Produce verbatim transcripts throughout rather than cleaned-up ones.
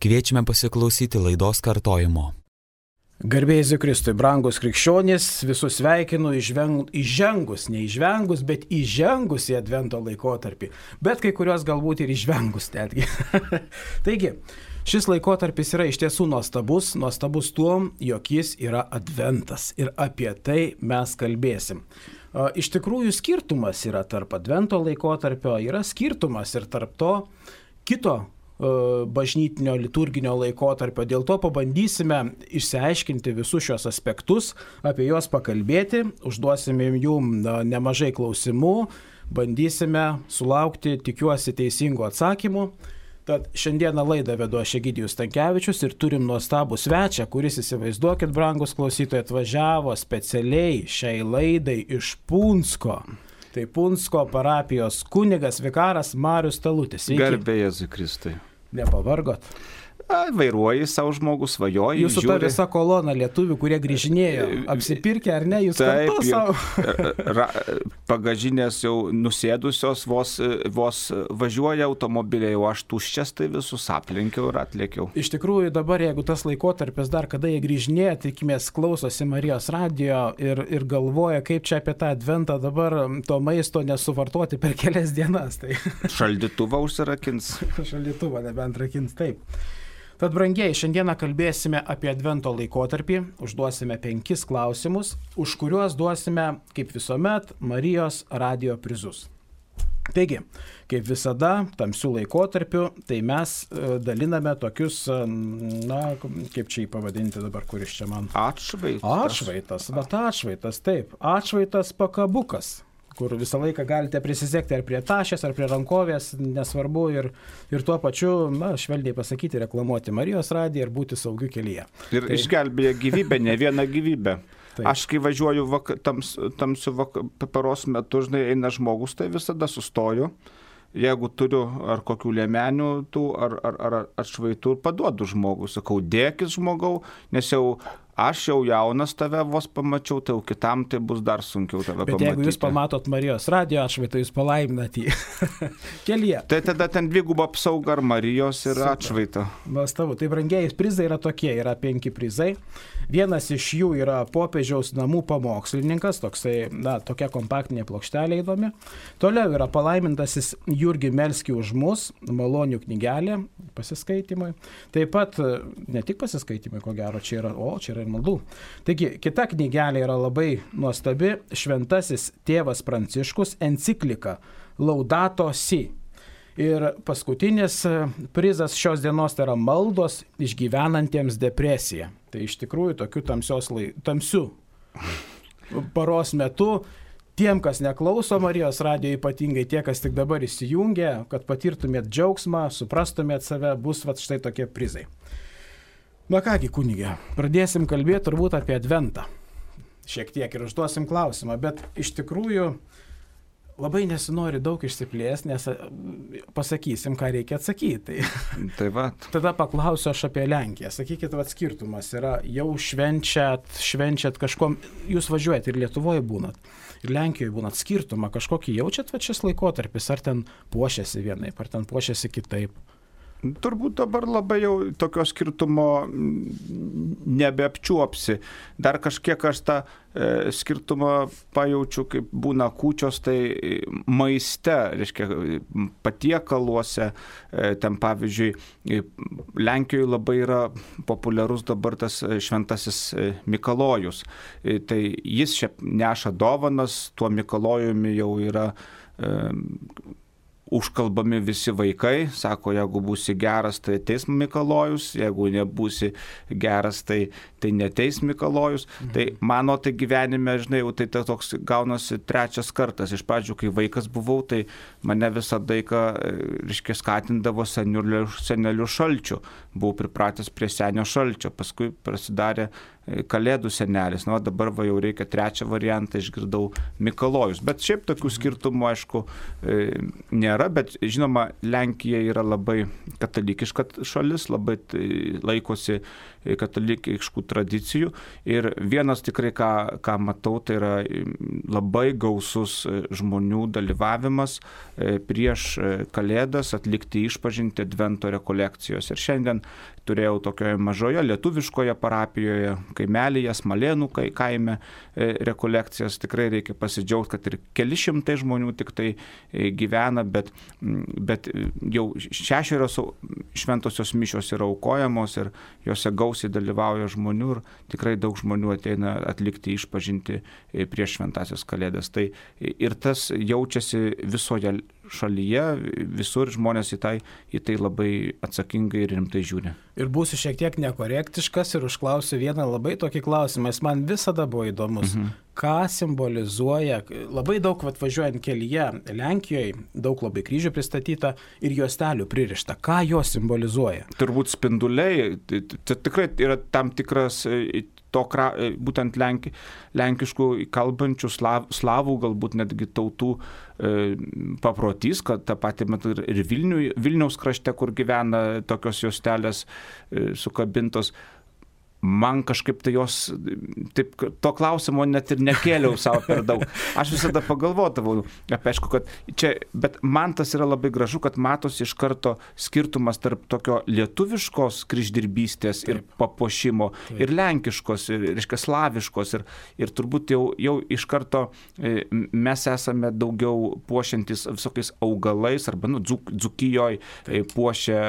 Kviečiame pasiklausyti laidos kartojimo. Garbė Jėzui Kristui, brangus krikščionys, visus sveikinu įžengus, ne įžvengus, bet įžengus į Advento laikotarpį, bet kai kurios galbūt ir įžvengus netgi. Taigi, šis laikotarpis yra iš tiesų nuostabus, nuostabus tuom, jog jis yra Adventas ir apie tai mes kalbėsim. Iš tikrųjų skirtumas yra tarp Advento laikotarpio, yra skirtumas ir tarp to kito bažnytinio liturginio laikotarpio. Dėl to pabandysime išsiaiškinti visus šios aspektus, apie juos pakalbėti, užduosime jum nemažai klausimų, bandysime sulaukti, tikiuosi, teisingų atsakymų. Tad šiandieną laidą vedu aš Egidijus Stankevičius ir turim nuostabų svečią, kuris, įsivaizduokit, brangus klausytojai, atvažiavo specialiai šiai laidai iš Punsko. Tai Punsko parapijos kunigas vikaras Marius Talutis. Garbė Jėzui Kristui. Nepavargot? A, vairuoji savo žmogus, svajoji. Jūsų žiūri... ta visa kolona lietuvių, kurie grįžinėjo, apsipirkę ar ne, jūs taip, kartu savo. Ra, pagažinės jau nusėdusios, vos, vos važiuoja automobiliai, o aš tuščias, tai visus aplenkiau ir atlėkiau. Iš tikrųjų dabar, jeigu tas laikotarpis dar kada jie grįžinėja, tikimės klausosi Marijos radijo ir, ir galvoja, kaip čia apie tą adventą dabar to maisto nesuvartoti per kelias dienas. Tai... Šaldytuvą užsirakins. Šaldytuvą nebent rakins, taip. Tad, brangiai, šiandieną kalbėsime apie Advento laikotarpį, užduosime penkis klausimus, už kuriuos duosime, kaip visuomet, Marijos radijo prizus. Taigi, kaip visada, tamsių laikotarpių, tai mes daliname tokius, na, kaip čia jį pavadinti dabar, kuris čia man... Atšvaitas. Atšvaitas, bet atšvaitas, taip, atšvaitas pakabukas, kur visą laiką galite prisisegti ar prie tašės, ar prie rankovės, nesvarbu, ir, ir tuo pačiu, na, švelniai pasakyti, reklamuoti Marijos radiją ir būti saugiu kelyje. Ir tai... išgelbėja gyvybę, ne vieną gyvybę. Taip. Aš kai važiuoju vak, tams, tamsiu vak, paros metu, žinai, eina žmogus, tai visada sustoju. Jeigu turiu ar kokių liemenių tų, ar, ar, ar atšvaitų, paduodu žmogų. Sakau, dėkis žmogau, nes jau aš jau jaunas tave vos pamačiau, tai jau kitam tai bus dar sunkiau tave Bet pamatyti. Bet jeigu jūs pamatot Marijos radijo atšvaitą, jūs palaiminat jį kelyje. Tai tada ten dviguba apsauga ar Marijos ir Super. Atšvaita. Nuostabu. Tai brangieji prizai yra tokie, yra penki prizai. Vienas iš jų yra popiežiaus namų pamokslininkas, toksai, na, tokia kompaktinė plokštelė įdomi. Toliau yra palaimintasis Jurgi Melski už mus, malonių knygelė pasiskaitimui. Taip pat, ne tik pasiskaitimui, ko gero, čia yra, o, čia yra ir maldų. Taigi, kita knygelė yra labai nuostabi, šventasis tėvas Pranciškus, enciklika Laudato Si. Ir paskutinis prizas šios dienos tai yra maldos išgyvenantiems depresiją. Tai iš tikrųjų tokių tamsios lai... tamsių paros metu tiem, kas neklauso Marijos radijo, ypatingai tie, kas tik dabar įsijungia, kad patirtumėt džiaugsmą, suprastumėt save, bus vat štai tokie prizai. Na kągi, kunigė, pradėsim kalbėti turbūt apie Adventą. Šiek tiek ir užduosim klausimą, bet iš tikrųjų labai nesinori daug išsiplėsti, nes pasakysim, ką reikia atsakyti. Tai va. Tada paklausiu aš apie Lenkiją. Sakykit, vat skirtumas yra, jau švenčiat, švenčiat kažkom, jūs važiuojat ir Lietuvoje būnat, ir Lenkijoje būnat, skirtumą kažkokį jaučiat va šis laikotarpis, ar ten puošiasi vienaip, ar ten puošiasi kitaip? Turbūt dabar labai jau tokio skirtumo nebeapčiuopsi. Dar kažkiek aš tą e, skirtumą pajaučiu, kaip būna kūčios, tai maiste, reiškia, patiekaluose, e, ten pavyzdžiui, Lenkijoje labai yra populiarus dabar tas šventasis Mikalojus. E, tai jis šiaip neša dovanas, tuo Mikalojumi jau yra e, užkalbami visi vaikai, sako, jeigu būsi geras, tai ateis Mikalojus, jeigu nebūsi geras, tai, tai neteis Mikalojus. Mhm. Tai mano tai gyvenime, žinai, jau tai toks gaunasi trečias kartas. Iš pradžių, kai vaikas buvau, tai mane visą laiką, reiškia, skatindavo senelių, senelių šalčių. Buvau pripratęs prie senio šalčio. Paskui prasidaro Kalėdų senelis. Na, dabar va jau reikia trečią variantą, išgirdau Mikalojus. Bet šiaip tokių skirtumų, aišku, nėra, bet žinoma, Lenkija yra labai katalikiška šalis, labai laikosi katalikiškų tradicijų ir vienas tikrai, ką, ką matau, tai yra labai gausus žmonių dalyvavimas prieš Kalėdas atlikti išpažintį Advento rekolekcijos. Ir šiandien turėjau tokioje mažoje lietuviškoje parapijoje, kaimelyje, Smalėnų kaime rekolekcijas. Tikrai reikia pasidžiaugti, kad ir keli šimtai žmonių tik tai gyvena, bet, bet jau šešerios šventosios mišios yra aukojamos ir jose gausiai dalyvauja žmonių ir tikrai daug žmonių ateina atlikti išpažinti prieš šventąsias Kalėdas. Tai ir tas jaučiasi visoje šalyje, visur žmonės į tai, į tai labai atsakingai ir rimtai žiūri. Ir būsiu šiek tiek nekorektiškas ir užklausiu vieną labai tokį klausimą. Jis man visada buvo įdomus. Mhm. Ką simbolizuoja, labai daug atvažiuojant kelyje Lenkijoje, daug labai kryžių pristatyta ir juostelių pririšta. Ką jos simbolizuoja? Turbūt spinduliai, tai tikrai yra tam tikras to, būtent lenki, lenkiškų kalbančių slav, slavų, galbūt netgi tautų e, paprotys, kad tą patį metu ir Vilnių, Vilniaus krašte, kur gyvena tokios juostelės e, sukabintos. Man kažkaip tai jos, taip, to klausimo net ir nekėliau savo per daug. Aš visada pagalvodavau apie, aišku, kad čia, bet man tas yra labai gražu, kad matosi iš karto skirtumas tarp tokio lietuviškos kryždirbystės taip. Ir papuošimo, taip. Ir lenkiškos, ir, reiškia, slaviškos. Ir, ir turbūt jau, jau iš karto mes esame daugiau puošiantis visokiais augalais, arba, nu, dzuk, Dzūkijoje puošia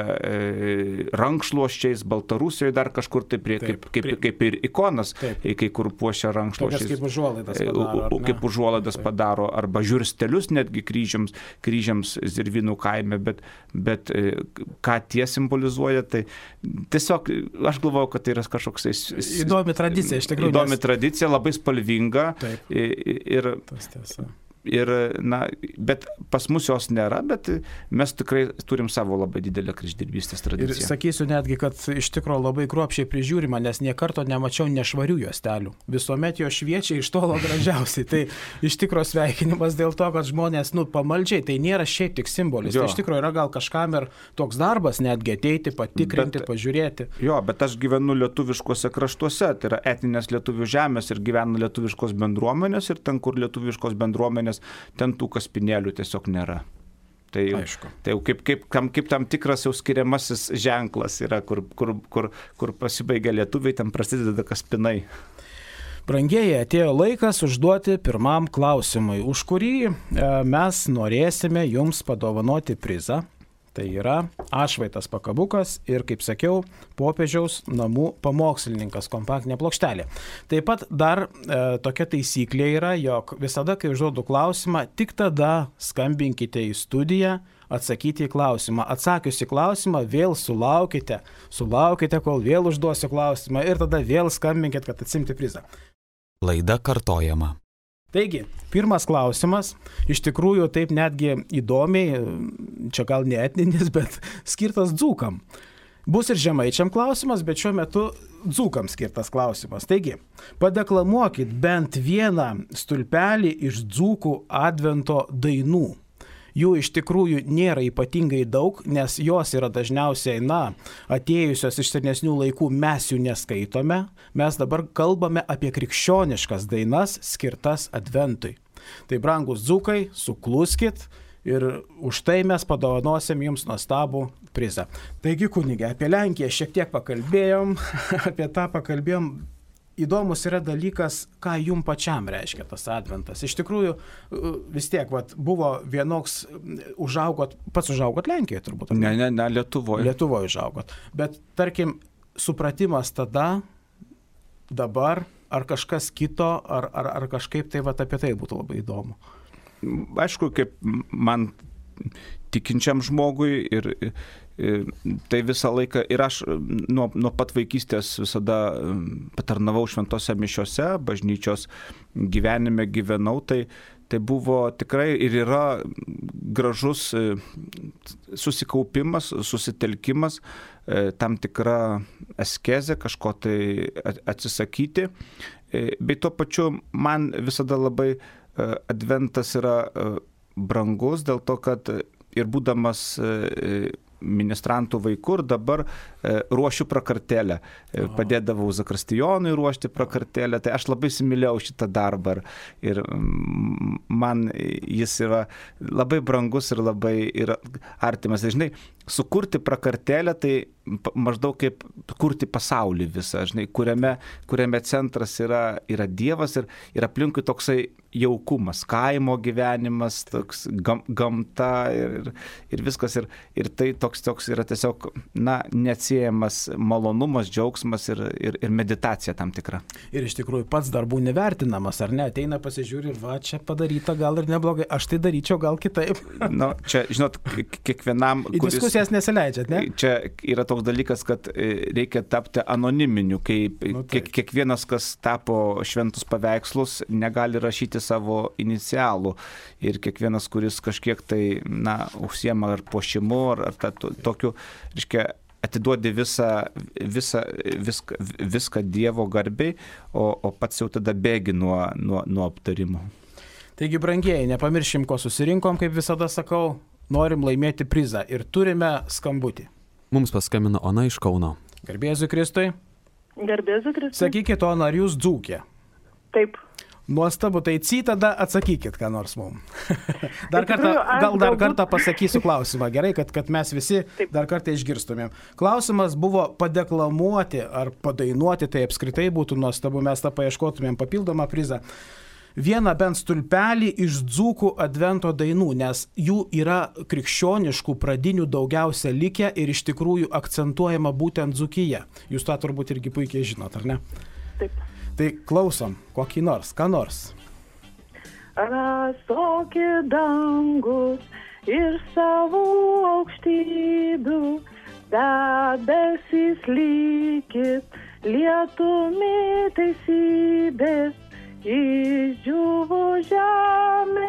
e, rankšluosčiais, Baltarusijoje dar kažkur tai prie kaip Kaip, kaip ir ikonas, taip. Kai kur puošia rankšluosčiais. Kaip užuolaidas padaro. Kaip užuolaidas padaro, arba žiurstelius netgi kryžiams, kryžiams Zirvinų kaime, bet, bet ką tie simbolizuoja, tai tiesiog aš galvoju, kad tai yra kažkoks... Įdomi tradicija, iš tikrųjų. Įdomi nes... tradicija, labai spalvinga. Taip. Ir, tas tiesa. Ir, na, bet pas mus jos nėra, bet mes tikrai turim savo labai didelę kryždirbystės tradiciją. Ir sakysiu netgi, kad iš tikrųjų labai kruopščiai prižiūrima, nes nie karto nemačiau nešvarių juostelių. Visuomet jo šviečia iš tolo gražiausiai. Tai iš tikrųjų sveikinimas dėl to, kad žmonės, nu, pamaldžiai, tai nėra šiaip tik simbolis. Jo. Tai iš tikrųjų yra gal kažkam ir toks darbas netgi ateiti, patikrinti, bet, pažiūrėti. Jo, bet aš gyvenu lietuviškose kraštuose, tai yra etninės lietuvių žemės ir gyvenu lietuviškos bendruomenės ir ten, kur lietuviškos bendruomenės ten tų kaspinėlių tiesiog nėra. Tai jau, tai jau kaip, kaip, kaip tam tikras jau skiriamasis ženklas yra, kur, kur, kur, kur pasibaigia lietuviai, ten prasideda kaspinai. Brangieji, atėjo laikas užduoti pirmam klausimui, už kurį e, mes norėsime jums padovanoti prizą. Tai yra atšvaitas pakabukas ir, kaip sakiau, popiežiaus namų pamokslininkas, kompaktinė plokštelė. Taip pat dar e, tokia taisyklė yra, jog visada, kai užduodu klausimą, tik tada skambinkite į studiją, atsakyti į klausimą. Atsakius į klausimą, vėl sulaukite, sulaukite, kol vėl užduosiu klausimą ir tada vėl skambinkite, kad atsimti prizą. Laida kartojama. Taigi, pirmas klausimas, iš tikrųjų taip netgi įdomiai, čia gal ne etninis, bet skirtas dzūkam. Bus ir žemaičiam klausimas, bet šiuo metu dzūkam skirtas klausimas. Taigi, padeklamuokit bent vieną stulpelį iš dzūkų advento dainų. Jų iš tikrųjų nėra ypatingai daug, nes jos yra dažniausiai, na, atėjusios iš senesnių laikų, mes jų neskaitome. Mes dabar kalbame apie krikščioniškas dainas skirtas adventui. Tai, brangus dzūkai, sukluskit ir už tai mes padovanosim jums nuostabų prizą. Taigi, kunige, apie Lenkiją šiek tiek pakalbėjom, apie tą pakalbėjom. Įdomus yra dalykas, ką jum pačiam reiškia tas adventas. Iš tikrųjų, vis tiek, vat, buvo vienoks, užaugot, pats užaugot Lenkijoje turbūt. Ne, ne, ne, Lietuvoje. Lietuvoje užaugot. Bet, tarkim, supratimas tada, dabar, ar kažkas kito, ar, ar, ar kažkaip tai, vat, apie tai būtų labai įdomu. Aišku, kaip man tikinčiam žmogui ir... Tai visą laiką ir aš nuo, nuo pat vaikystės visada patarnavau šventose mišiose, bažnyčios gyvenime gyvenau, tai, tai buvo tikrai ir yra gražus susikaupimas, susitelkimas, tam tikra askezė, kažko tai atsisakyti. Bei tuo pačiu man visada labai adventas yra brangus, dėl to, kad ir būdamas ministrantų vaikų ir dabar e, ruošiu prakartėlę. E, padėdavau Zakristijonui ruošti prakartėlę, tai aš labai įsimylėjau šitą darbą ir, ir man jis yra labai brangus ir labai yra artimas. Tai, žinai, sukurti prakartėlę tai maždaug kaip kurti pasaulį visą, žinai, kuriame, kuriame centras yra, yra Dievas ir, ir aplinkui toksai jaukumas, kaimo gyvenimas, toks gam, gamta ir, ir viskas. Ir, ir tai toks, toks yra tiesiog, na, neatsiejamas malonumas, džiaugsmas ir, ir, ir meditacija tam tikra. Ir iš tikrųjų pats darbų nevertinamas, ar ne? Ateina, pasižiūri ir va, čia padaryta gal ir neblogai, aš tai daryčiau gal kitaip. Nu, čia, žinot, kiekvienam... Į kuris, diskusijas nesileidžiat, ne? Čia yra toks dalykas, kad reikia tapti anoniminiu, kai nu, kiek, kiekvienas, kas tapo šventus paveikslus, negali rašyti savo inicialų. Ir kiekvienas, kuris kažkiek tai, na, užsiema ar puošimu, ar, ar ta, to, tokiu, reiškia, atiduodi visą, visą, viską, viską Dievo garbei, o, o pats jau tada bėgi nuo, nuo, nuo aptarimų. Taigi, brangieji, nepamiršim, ko susirinkom, kaip visada sakau, norim laimėti prizą ir turime skambutį. Mums paskambino Ona iš Kauno. Garbėzu Kristui. Garbėzu Kristui. Sakykit, Ona, ar jūs dzūkė? Taip. Nuostabu, tai cy tada atsakykit, ką nors mums. Dar kartą, gal dar kartą pasakysiu klausimą, gerai, kad, kad mes visi Taip. Dar kartą išgirstumėm. Klausimas buvo padeklamuoti ar padainuoti, tai apskritai būtų nuostabu, mes tą paieškotumėm papildomą prizą. Vieną bent stulpelį iš dzūkų advento dainų, nes jų yra krikščioniškų pradinių daugiausia likę ir iš tikrųjų akcentuojama būtent Dzūkija. Jūs tą turbūt irgi puikiai žinot, ar ne? Taip. Tai klausom, kokį nors, ką nors. Rasoki dangus ir savo aukštybių, debesys lykit, lietumi teisybės, išdžiuvo žemė,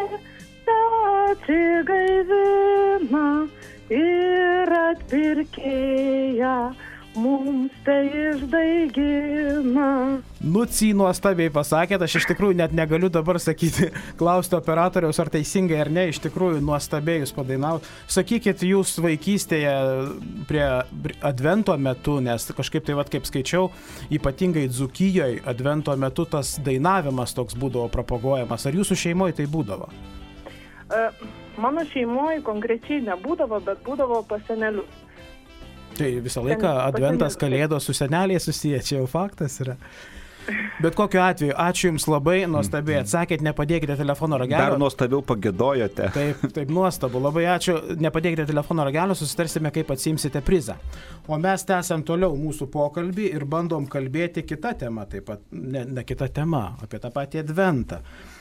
atsigaivina ir atpirkėja. Mums tai išdaigina. Nucy nuostabiai pasakėt, aš iš tikrųjų net negaliu dabar sakyti, klausti operatoriaus, ar teisingai ar ne, iš tikrųjų nuostabiai jūs padainavot. Sakykit, jūs vaikystėje prie advento metu, nes kažkaip tai, vat, kaip skaičiau, ypatingai Dzūkijoje advento metu tas dainavimas toks būdavo propaguojamas. Ar jūsų šeimoje tai būdavo? Uh, mano šeimoje konkrečiai nebūdavo, bet būdavo pas senelius. Tai visą laiką adventas, kalėdos su seneliai susiję, čia jau faktas yra. Bet kokiu atveju, ačiū Jums labai, nuostabiai atsakėt, nepadėkite telefono ragelio. Dar nuostabiau pagėdojote. Taip, taip, nuostabu, labai ačiū, nepadėkite telefono ragelio, susitarsime, kaip atsiimsite prizą. O mes tęsiam toliau mūsų pokalbį ir bandom kalbėti kitą temą, taip pat, ne, ne kitą temą, apie tą patį adventą.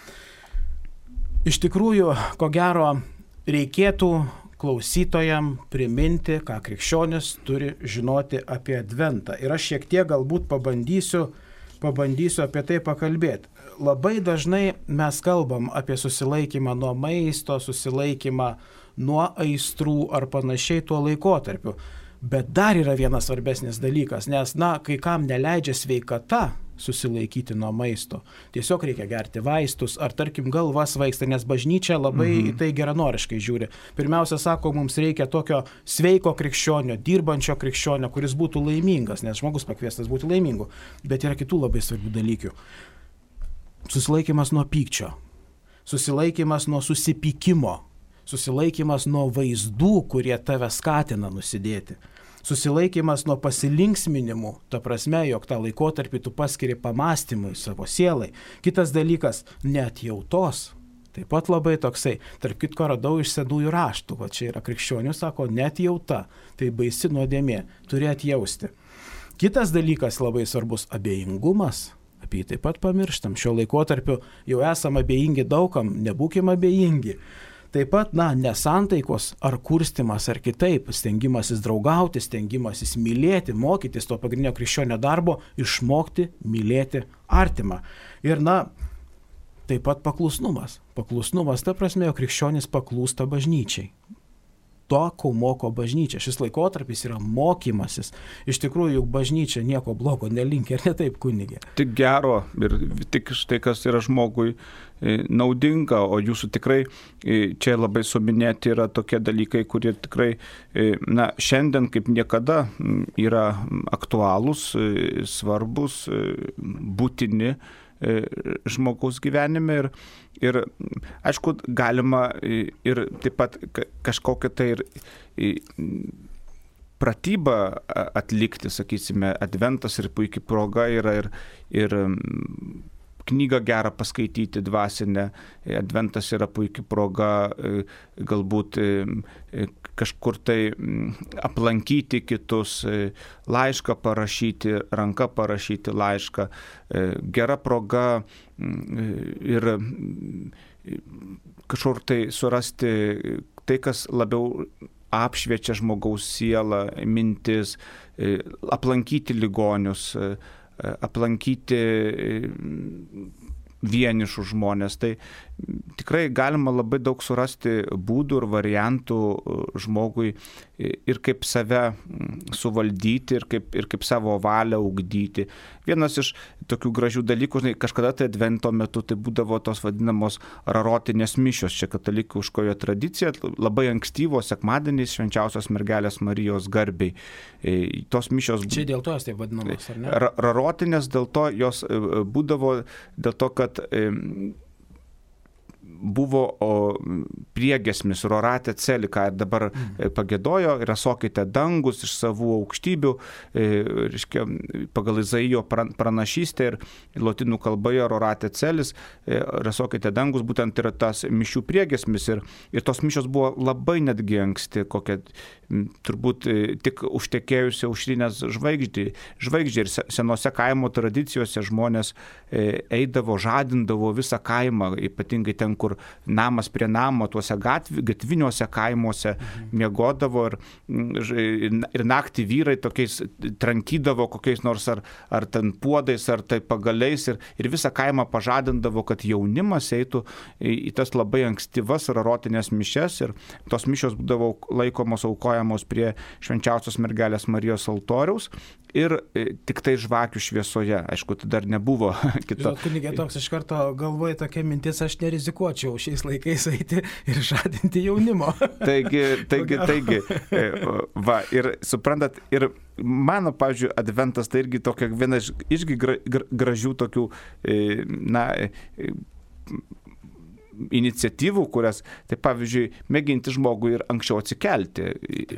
Iš tikrųjų, ko gero, reikėtų klausytojam priminti, ką krikščionis turi žinoti apie adventą. Ir aš šiek tiek galbūt pabandysiu, pabandysiu apie tai pakalbėti. Labai dažnai mes kalbam apie susilaikymą nuo maisto, susilaikymą nuo aistrų ar panašiai tuo laikotarpiu. Bet dar yra vienas svarbesnis dalykas, nes, na, kai kam neleidžia sveikata susilaikyti nuo maisto. Tiesiog reikia gerti vaistus, ar tarkim galva svaigsta, nes bažnyčia labai mhm. į tai geranoriškai žiūri. Pirmiausia, sako, mums reikia tokio sveiko krikščionio, dirbančio krikščionio, kuris būtų laimingas, nes žmogus pakviestas būti laimingu. Bet yra kitų labai svarbių dalykų. Susilaikymas nuo pykčio, susilaikymas nuo susipykimo, susilaikymas nuo vaizdų, kurie tave skatina nusidėti. Susilaikymas nuo pasilinksminimų, ta prasme, jog tą laikotarpį tu paskiri pamastymui savo sielai. Kitas dalykas – neatjautos. Taip pat labai toksai. Tarp kitko radau iš senųjų raštų. Va čia yra krikščionių, sako, neatjauta. Tai baisi nuodėmė. Turi atjausti. Kitas dalykas labai svarbus – abejingumas. Apie jį taip pat pamirštam. Šio laikotarpiu jau esam abejingi daugam, nebūkim abejingi. Taip pat, na, nesantaikos ar kurstimas ar kitaip, stengimasis draugauti, stengimasis mylėti, mokytis to pagrindinio krikščionio darbo, išmokti mylėti artimą. Ir, na, taip pat paklusnumas. Paklusnumas, ta prasme, jog krikščionis paklūsta bažnyčiai. To, ko moko bažnyčia. Šis laikotarpis yra mokymasis. Iš tikrųjų, juk bažnyčia nieko blogo nelinkia, ir ne taip, kunigė. Tik gero ir tik štai, kas yra žmogui naudinga, o jūsų tikrai čia labai suminėti yra tokie dalykai, kurie tikrai na, šiandien kaip niekada yra aktualūs, svarbus, būtini žmogaus gyvenime ir, ir aišku, galima ir taip pat kažkokią tai ir pratybą atlikti, sakysime, adventas ir puikiai proga yra ir, ir knygą gerą paskaityti dvasinę, adventas yra puikiai proga galbūt kažkur tai aplankyti kitus, laišką parašyti, ranką parašyti laišką, gera proga ir kažkur tai surasti tai, kas labiau apšviečia žmogaus sielą, mintis, aplankyti ligonius, aplankyti vienišus žmonės. Tai tikrai galima labai daug surasti būdų ir variantų žmogui ir kaip save suvaldyti, ir kaip, ir kaip savo valią ugdyti. Vienas iš tokių gražių dalykų, žinai, kažkada tai advento metu tai būdavo tos vadinamos rarotinės mišios, čia katalikiškojo tradicija, labai ankstyvos sekmadieniais švenčiausios mergelės Marijos garbei. Tos mišios... Čia dėl to jos taip vadinamos, ar ne? Rarotinės dėl to jos būdavo, dėl to, kad buvo priegiesmis rorate celi, ką ir dabar pagiedojo, rasokite dangus iš savų aukštybių, reiškia, pagal Izaijo pranašystę ir lotynų kalboje rorate celis, rasokite dangus, būtent yra tas mišių priegiesmis ir, ir tos mišios buvo labai netgi anksti, kokia turbūt tik užtekėjusi aušrinės žvaigždė, žvaigždė ir senose kaimo tradicijose žmonės eidavo, žadindavo visą kaimą, ypatingai ten, kur namas prie namo, tuose gatvi, gatviniuose kaimuose mhm. miegodavo ir, ir naktį vyrai tokiais trankydavo kokiais nors ar, ar ten puodais, ar tai pagaliais ir, ir visą kaimą pažadindavo, kad jaunimas eitų į, į tas labai ankstyvas rarotinės mišias ir tos mišios būdavo laikomos aukojamos prie švenčiausios mergelės Marijos altoriaus ir tik tai žvakių šviesoje. Aišku, tai dar nebuvo kito. Žinot, kunigė, toks iš karto galvoja tokia mintis, aš nerizikuočiau šiais laikais eiti ir žadinti jaunimo. Taigi, taigi, taigi, va, ir suprantat, ir mano, pavyzdžiui, adventas tai irgi tokia viena iš išgi gra, gra, gražių tokių, na, iniciatyvų, kurias, tai pavyzdžiui, mėginti žmogui ir anksčiau atsikelti.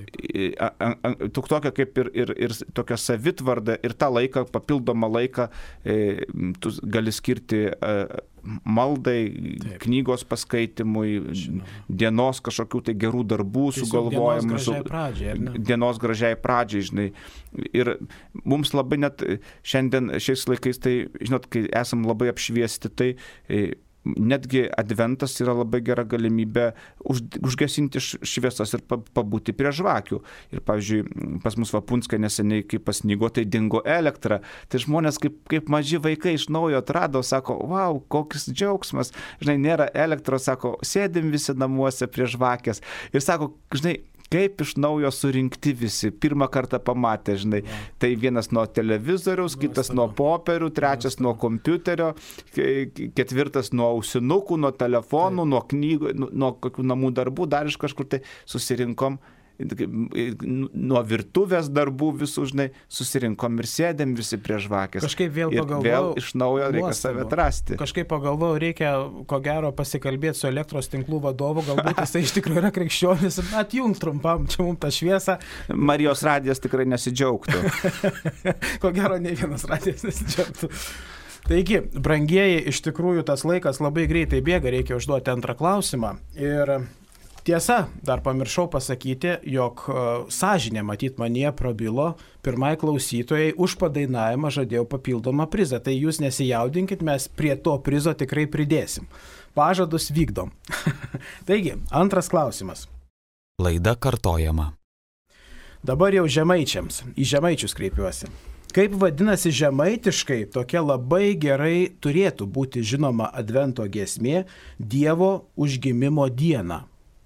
Tokia kaip ir, ir, ir tokia savitvarda ir tą laiką, papildomą laiką tu gali skirti maldai, Taip. knygos paskaitimui, Žinoma. dienos kažkokių tai gerų darbų sugalvojimų. Dienos gražiai pradžiai, ar ne? Dienos gražiai pradžiai, žinai. Ir mums labai net šiandien šiais laikais, tai, žinot, kai esam labai apšviesti, tai netgi adventas yra labai gera galimybė už, užgesinti šviesas ir pabūti prie žvakių. Ir, pavyzdžiui, pas mus Vapunskai neseniai, kai pasnigo, tai dingo elektra. Tai žmonės kaip, kaip maži vaikai iš naujo atrado, sako, wow, koks džiaugsmas. Žinai, nėra elektros, sako, sėdim visi namuose prie žvakės. Ir sako, žinai, kaip iš naujo surinkti visi. Pirmą kartą pamatė, žinai. Ja. Tai vienas nuo televizoriaus, kitas nuo popierių, trečias nuo kompiuterio, ketvirtas nuo ausinukų, nuo telefonų, Taip. nuo knygų, nuo kokių namų darbų, dar iš kažkur tai susirinkom. Nuo virtuvės darbų visų, žinai, susirinkom ir sėdėm visi prie žvakės. Kažkaip vėl pagalvojau. Vėl iš naujo reikia save atrasti. Kažkaip pagalvojau, reikia, ko gero, pasikalbėti su elektros tinklų vadovu, galbūt jisai iš tikrųjų yra krikščionis, atjungt trumpam čia mums tą šviesą. Marijos radijas tikrai nesidžiaugtų. Ko gero, ne vienas radijas nesidžiaugtų. Taigi, brangieji, iš tikrųjų tas laikas labai greitai bėga, reikia užduoti antrą klausimą. Ir tiesa, dar pamiršau pasakyti, jog sąžinė matyt manie prabilo, pirmai klausytojai už padainavimą žadėjau papildomą prizą. Tai jūs nesijaudinkit, mes prie to prizo tikrai pridėsim. Pažadus vykdom. Taigi, antras klausimas. Laida kartojama. Dabar jau žemaičiams, į žemaičius kreipiuosi. Kaip vadinasi žemaitiškai, tokia labai gerai turėtų būti žinoma Advento giesmė Dievo užgimimo diena.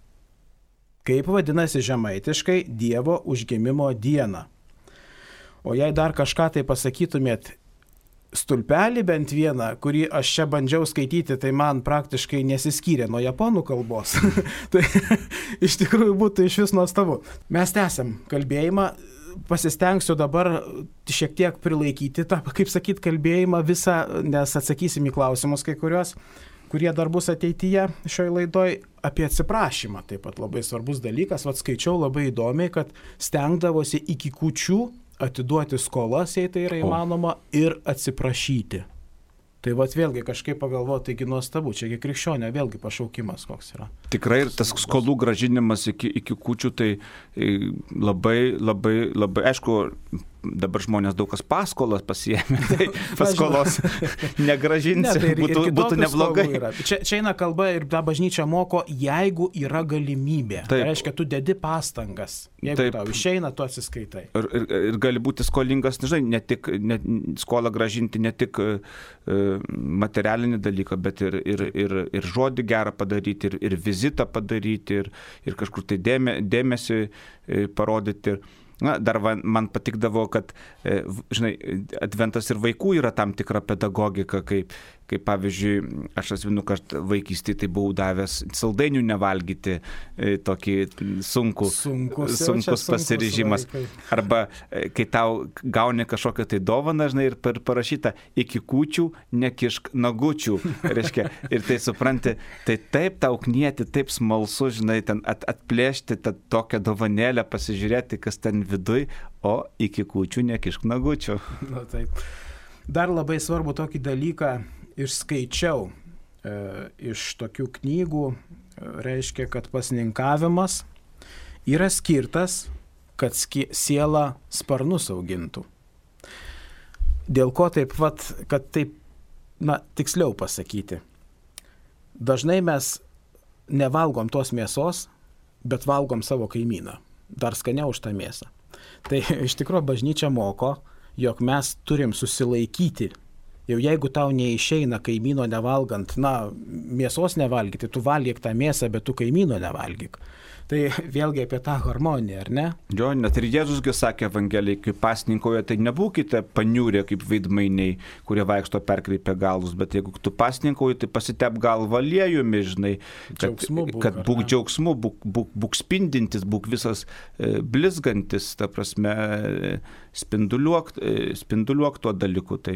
Kaip vadinasi žemaitiškai Dievo užgimimo diena. O jei dar kažką tai pasakytumėt, stulpelį bent vieną, kurį aš čia bandžiau skaityti, tai man praktiškai nesiskyrė nuo japonų kalbos. Tai iš tikrųjų būtų iš vis nuostabu. Mes tęsiam kalbėjimą. Pasistengsiu dabar šiek tiek prilaikyti tą, kaip sakyt, kalbėjimą visą, nes atsakysim į klausimus kai kuriuos, kurie dar bus ateityje šioje laidoje. Apie atsiprašymą taip pat labai svarbus dalykas. Vat skaičiau labai įdomiai, kad stengdavosi iki kūčių atiduoti skolas, jei tai yra įmanoma, ir atsiprašyti. Tai vat vėlgi kažkaip pagalvoti, taigi nuostabu, čiagi krikščionio vėlgi pašaukimas koks yra. Tikrai ir tas skolų gražinimas iki, iki kūčių, tai labai, labai, labai, aišku, dabar žmonės daug kas paskolas pasiėmė, tai paskolos negražinsi, ne, tai ir, būtų, ir būtų neblogai. Čia, čia eina kalba ir ta bažnyčia moko, jeigu yra galimybė. Taip. Tai reiškia, tu dedi pastangas. Jeigu taip, tau išeina, tu atsiskaitai. Ir, ir, ir gali būti skolingas, nežinai, ne tik ne, skolą gražinti, ne tik uh, materialinį dalyką, bet ir, ir, ir, ir žodį gerą padaryti, ir, ir vizitą padaryti, ir, ir kažkur tai dėme, dėmesį uh, parodyti. Na, dar man patikdavo, kad, žinai, Adventas ir vaikų yra tam tikra pedagogika, kaip, kaip pavyzdžiui, aš atsimenu, kad vaikystėje tai buvau davęs saldainių nevalgyti, tokį sunku, sunkus, sunkus pasiryžimas. Arba kai tau gauni kažkokią tai dovaną, žinai, ir parašyta, iki kūčių nekišk nagučių, reiškia, ir tai supranti, tai taip tau knieti, taip smalsu, žinai, ten at, atplėšti tą tokią dovanėlę, pasižiūrėti, kas ten viduj, o iki kūčių nekišk nagučių. Na, taip. Dar labai svarbu tokį dalyką išskaičiau e, iš tokių knygų, e, reiškia, kad pasninkavimas yra skirtas, kad ski, siela sparnus augintų. Dėl ko taip, vat, kad taip, na, tiksliau pasakyti. Dažnai mes nevalgom tos mėsos, bet valgom savo kaimyną. Dar skaniau už tą mėsą. Tai iš tikrųjų bažnyčia moko, jog mes turim susilaikyti. Jau jeigu tau neišeina kaimyno nevalgant, na, mėsos nevalgyti, tu valgyk tą mėsą, bet tu kaimyno nevalgyk. Tai vėlgi apie tą harmoniją, ar ne? Jo, net ir Jėzusgi sakė Evangelijai, kai pasninkauja, tai nebūkite paniurę kaip veidmainiai, kurie vaikšto perkreipę galvus, bet jeigu tu pasninkauji, tai pasitep galvą aliejumi, žinai, kad, džiaugsmu būk, kad būk džiaugsmu, būk, būk, būk spindintis, būk visas e, blizgantis, ta prasme, e, spinduliuok, e, spinduliuok tuo dalyku. Tai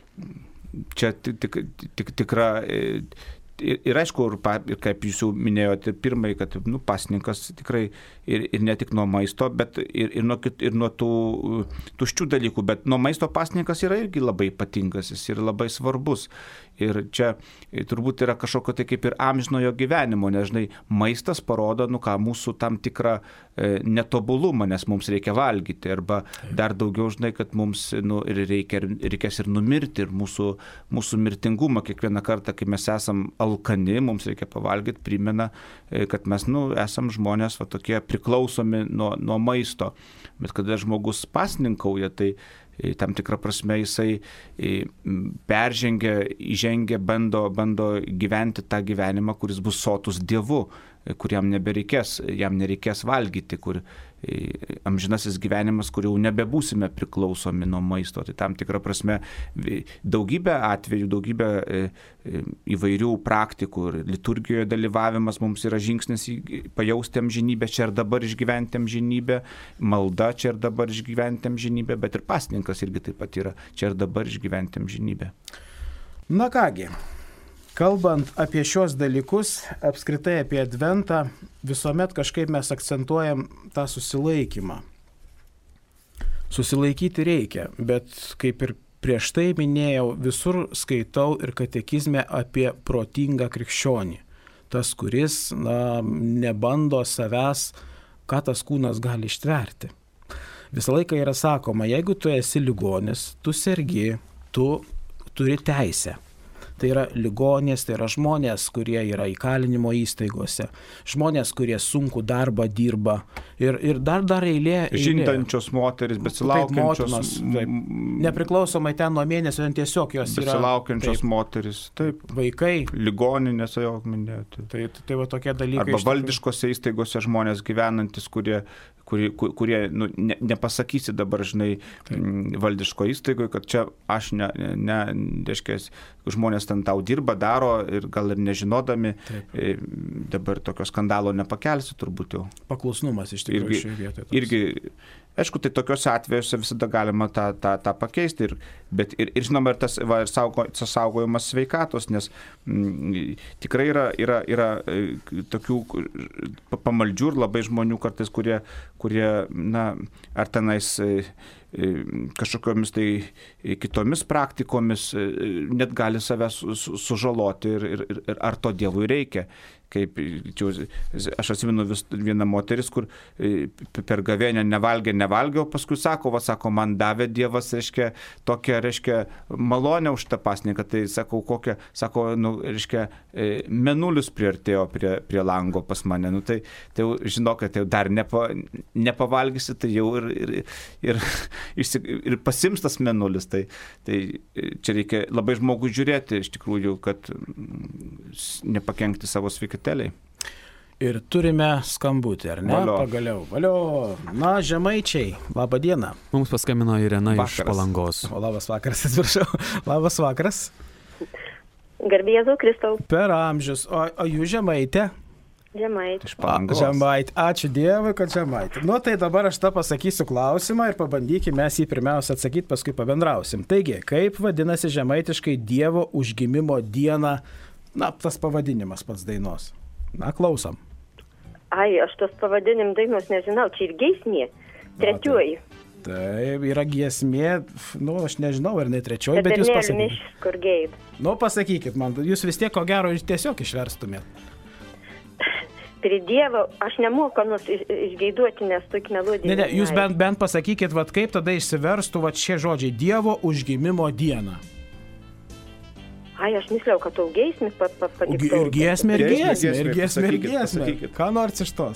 čia tik, tik, tik, tikra... E, Ir, ir aišku, ir kaip jūs jau minėjote, pirmai, kad nu, pasninkas tikrai ir, ir ne tik nuo maisto, bet ir, ir, nuo, ir nuo tų tuščių dalykų, bet nuo maisto pasninkas yra irgi labai ypatingas, jis yra labai svarbus. Ir čia turbūt yra kažkokio tai kaip ir amžinojo gyvenimo, nes, žinai, maistas parodo, nu ką, mūsų tam tikrą e, netobulumą, nes mums reikia valgyti, arba dar daugiau, žinai, kad mums nu, ir reikia, reikės ir numirti, ir mūsų, mūsų mirtingumą kiekvieną kartą, kai mes esam alkani, mums reikia pavalgyti, primena, e, kad mes, nu, esam žmonės va, tokie priklausomi nuo, nuo maisto. Bet kada žmogus pasninkauja, tai tam tikrą prasme jisai peržengia, įžengia, bando, bando gyventi tą gyvenimą, kuris bus sotus Dievu, kuriam nebereikės, jam nereikės valgyti, kur amžinasis gyvenimas, kur jau nebebūsime priklausomi nuo maisto. Tai tam tikrą prasme daugybė atvejų, daugybė įvairių praktikų ir liturgijoje dalyvavimas mums yra žingsnis pajausti amžinybę, čia ir dabar išgyventi amžinybę, malda čia ir dabar išgyventi amžinybę, bet ir pasninkas irgi taip pat yra čia ir dabar išgyventi amžinybę. Na kągi. Kalbant apie šios dalykus, apskritai apie Adventą, visuomet kažkaip mes akcentuojam tą susilaikymą. Susilaikyti reikia, bet kaip ir prieš tai minėjau, visur skaitau ir katekizme apie protingą krikščionį. Tas, kuris na, nebando savęs, ką tas kūnas gali ištverti. Visą laiką yra sakoma, jeigu tu esi ligonis, tu sergi, tu turi teisę. Tai yra ligonės, tai yra žmonės, kurie yra įkalinimo įstaigose, žmonės, kurie sunkų darbą dirba ir, ir dar dar eilė. eilė. Žindančios moteris, besilaukiančios. Taip, motinos, taip. Nepriklausomai ten nuo mėnesio, ten tiesiog jos yra. Besilaukiančios taip, moteris, taip. Vaikai. Ligoninėse jau minėjote. Tai, tai, tai va tokie dalykai. Arba valdiškose įstaigose žmonės gyvenantis, kurie kurie, kurie nu, ne, nepasakysi dabar, žinai, taip. valdiško įstaigoje, kad čia aš ne, ne, reiškia, žmonės ten tau dirba, daro ir gal ir nežinodami, taip. dabar tokio skandalo nepakelsi turbūt jau. Paklusnumas iš tikrųjų šioje vietoje. Toks. Irgi, aišku, tai tokiuose atvejuose visada galima tą, tą, tą pakeisti, ir, bet ir, ir žinoma, ir tas va, ir saugo, saugojimas sveikatos, nes m, tikrai yra, yra, yra tokių pamaldžių ir labai žmonių kartais, kurie, kurie na, ar tenais kažkokiomis tai kitomis praktikomis net gali save su, su, sužaloti ir, ir, ir ar to Dievui reikia. Kaip, aš atsimenu vis vieną moteris, kur per gavėnę nevalgė, nevalgė, o paskui sako, va, sako, man davė Dievas, reiškia, tokią, reiškia, malonę už tą pasninką, tai sakau, kokią, sako, nu, reiškia, menulis priartėjo prie, prie lango pas mane, nu, tai, tai žinok, kad tai dar nepa, nepavalgysi, tai jau ir, ir, ir, ir pasims tas menulis, tai, tai čia reikia labai žmogui žiūrėti, iš tikrųjų, kad nepakenkti savo sveikatą. Ir turime skambutį, ar ne? Valio. Pagaliau. Valio. Na, žemaičiai, labą dieną. Mums paskambino Irena Vakaras. iš Palangos. O labas vakaras, atsiprašau. Labas vakaras. Garbė Jėzau Kristau. Per amžius. O, o jūs žemaitė? Žemaitė. Iš Palangos. Žemaitė. Ačiū Dievui, kad žemaitė. Nu, tai dabar aš tą pasakysiu klausimą ir pabandykime mes jį pirmiausia atsakyti, paskui pabendrausim. Taigi, kaip vadinasi žemaitiškai Dievo užgimimo diena? Na, tas pavadinimas pats dainos. Na, klausom. Ai, aš tos pavadinim dainos nežinau, čia ir geismė. Trečioji. Taip, yra giesmė, nu, aš nežinau, ar ne trečioji, bet jūs pasakykit. Kur geit. Nu, pasakykit man, jūs vis tiek, ko gero, tiesiog išverstumėt. Prie Dievo, aš nemoku nus išgeiduoti, nes tokį melodiją. Ne, ne, jūs bent, bent pasakykit, vat kaip tada išsiverstų vat šie žodžiai Dievo užgimimo diena. Ai, aš misliau, kad tau geismės padiktau. Ir giesmė, ir giesmė, ir Giesmė, giesmė, ir pasakykit, giesmė. pasakykit. Ką nors iš tos?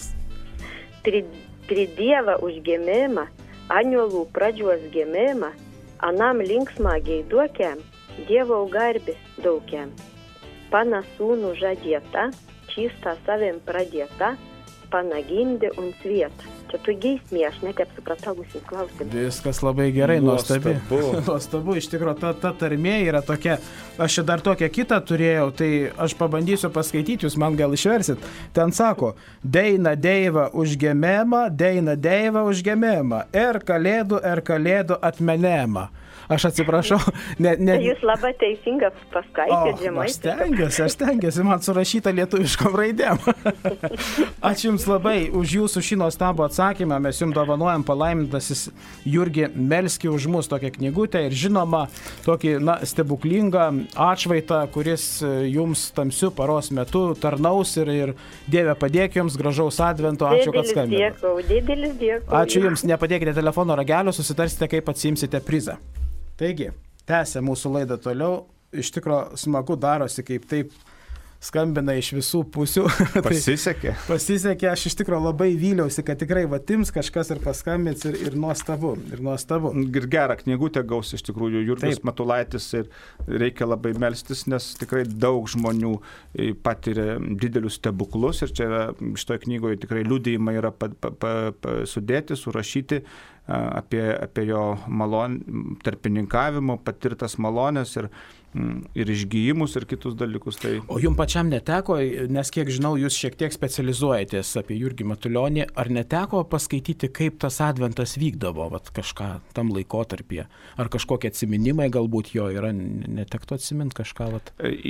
Prie Dievą užgimimą, aniolų pradžios gimimą, anam linksmą geiduokiam, Dievo garbė daugiam. Pana sūnų žadėta, čista savim pradėta, pana gimdė un svietą. Čia tu geismė, aš nekaip supratau jūsų klausimą. Viskas labai gerai, nuostabi. Nuostabu. Nuostabu, iš tikrųjų, ta, ta tarmė yra tokia, aš čia dar tokią kitą turėjau, tai aš pabandysiu paskaityti, jūs man gal išversit. Ten sako, deina deiva užgemėma, deina deiva užgemėma, er kalėdų, er kalėdų atmenėma. Aš atsiprašau, ne... ne... Jūs labai teisingai paskaitėte, žemai. Aš stengiuosi, aš stengiuosi, man surašyta lietuviškom raidėm. Ačiū Jums labai už Jūsų šį nuostabų atsakymą, mes Jums dovanojam palaimintasis Jurgį Melskį už mus tokią knygutę ir žinoma tokį na, stebuklingą atšvaitą, kuris Jums tamsiu paros metu tarnaus ir, ir Dieve padėk Jums, gražaus advento, ačiū, kad skambinote. Didelis dėkui. Ačiū Jums, nepadėkite telefono ragelio, susitarsite, kaip atsiimsite prizą. Taigi, tęsė mūsų laidą toliau. Iš tikrųjų smagu darosi, kaip taip skambina iš visų pusių. Pasisekė. Pasisekė, aš iš tikrųjų labai vyliausi, kad tikrai vatims kažkas ir paskambins ir, ir nuostabu. Ir nuostabu. Ir gerą knygutę gaus iš tikrųjų Jurgis Taip. Matulaitis ir reikia labai melstis, nes tikrai daug žmonių patiria didelius stebuklus ir čia yra, šitoje knygoje tikrai liudijimai yra pa, pa, pa, pa, sudėti, surašyti apie, apie jo malon, tarpininkavimo, patirtas malonės ir, ir išgyjimus ir kitus dalykus. Tai... O jums pačiam neteko, nes kiek žinau, jūs šiek tiek specializuojatės apie Jurgį Matulionį, ar neteko paskaityti, kaip tas adventas vykdavo, vat, kažką tam laikotarpyje? Ar kažkokie atsiminimai galbūt jo yra, netektų atsiminti kažką? Vat?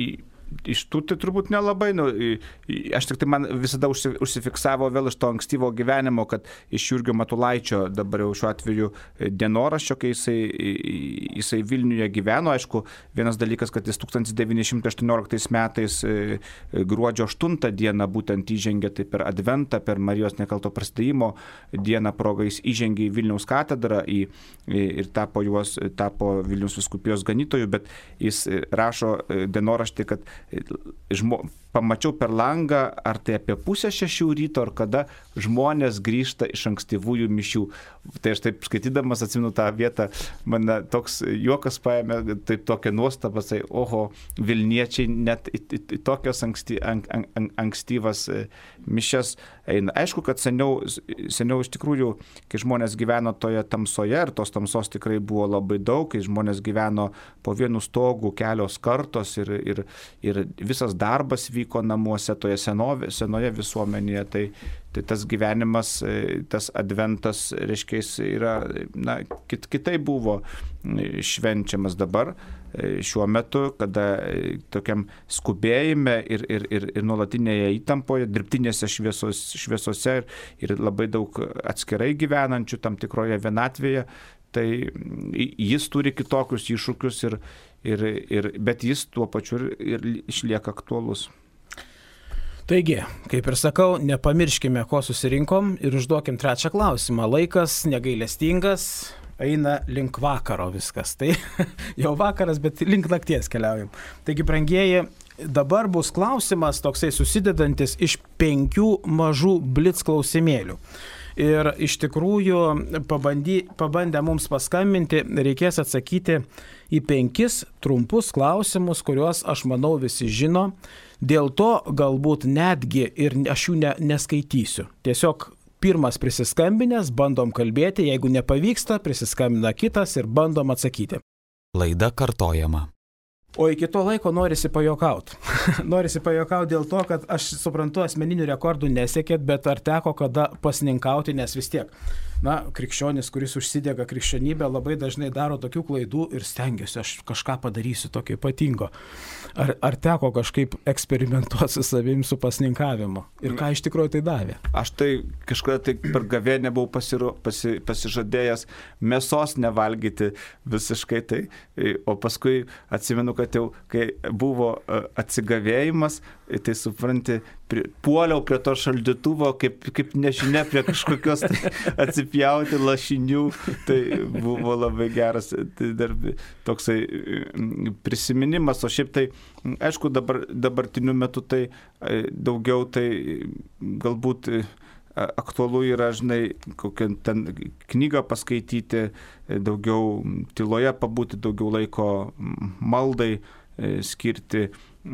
Iš tų tai turbūt nelabai. Nu, aš tik tai man visada užsifiksavo vėl iš to ankstyvo gyvenimo, kad iš Jurgio Matulaičio, dabar jau šiuo atveju dienoraščio, kai jisai, jisai Vilniuje gyveno. Aišku, vienas dalykas, kad jis tūkstantis devyni šimtai aštuonioliktais metais gruodžio aštuntą dieną būtent įžengė tai per Adventą, per Marijos nekalto prasidėjimo dieną progą jis įžengė į Vilniaus katedrą į, ir tapo, juos, tapo Vilniaus vyskupijos ganytojų, bet jis rašo dienoraštį, kad žmo, pamačiau per langą, ar tai apie pusę šešių ryto, ar kada žmonės grįžta iš ankstyvųjų mišių. Tai aš taip skaitydamas atsimenu tą vietą, mane toks juokas paėmė, taip tokia nuostaba, tai oho, Vilniečiai net į, į, į tokias anksti, an, an, an, ankstyvas mišias eina. Aišku, kad seniau, seniau iš tikrųjų, kai žmonės gyveno toje tamsoje, ir tos tamsos tikrai buvo labai daug, kai žmonės gyveno po vienu stogu kelios kartos ir, ir, ir visas darbas vyko namuose toje senovė, senoje visuomenėje, tai, tai tas gyvenimas, tas adventas, reiškia, yra, na, kit, kitai buvo švenčiamas dabar, šiuo metu, kada tokiam skubėjime ir, ir, ir, ir nuolatinėje įtampoje, dirbtinėse šviesos, šviesose ir, ir labai daug atskirai gyvenančių tam tikroje vienatvėje, tai jis turi kitokius iššūkius, ir, ir, ir, bet jis tuo pačiu ir, ir išlieka aktualus. Taigi, kaip ir sakau, nepamirškime, ko susirinkom ir užduokim trečią klausimą. Laikas negailestingas, eina link vakaro viskas. Tai jau vakaras, bet link nakties keliaujam. Taigi, brangieji, dabar bus klausimas toksai susidedantis iš penkių mažų blitz klausimėlių. Ir iš tikrųjų, pabandy, pabandę mums paskambinti, reikės atsakyti į penkis trumpus klausimus, kuriuos, aš manau, visi žino. Dėl to galbūt netgi ir aš jų ne, neskaitysiu. Tiesiog pirmas prisiskambinęs, bandom kalbėti, jeigu nepavyksta, prisiskambina kitas ir bandom atsakyti. Laida kartojama. O iki to laiko norisi pajokauti. norisi pajokauti dėl to, kad aš suprantu, asmeninių rekordų nesiekėt, bet ar teko kada pasninkauti, nes vis tiek. Na, krikščionis, kuris užsidega krikščionybę, labai dažnai daro tokių klaidų ir stengiuosi, aš kažką padarysiu tokio ypatingo. Ar, ar teko kažkaip eksperimentuoti su savim, su pasninkavimu? Ir ką iš tikrųjų tai davė? Aš tai kažkada tai per gavėnią buvau pasiro, pasi, pasižadėjęs mėsos nevalgyti visiškai tai, o paskui atsimenu, kad jau kai buvo atsigavėjimas, tai supranti, puoliau prie to šaldytuvo, kaip, kaip nežinia, prie kažkokios tai atsipjauti lašinių, tai buvo labai geras tai dar toksai prisiminimas, o šiaip tai, aišku, dabar, dabartiniu metu tai daugiau tai galbūt aktualu yra, žinai, kokią ten knygą paskaityti, daugiau tyloje pabūti, daugiau laiko maldai skirti,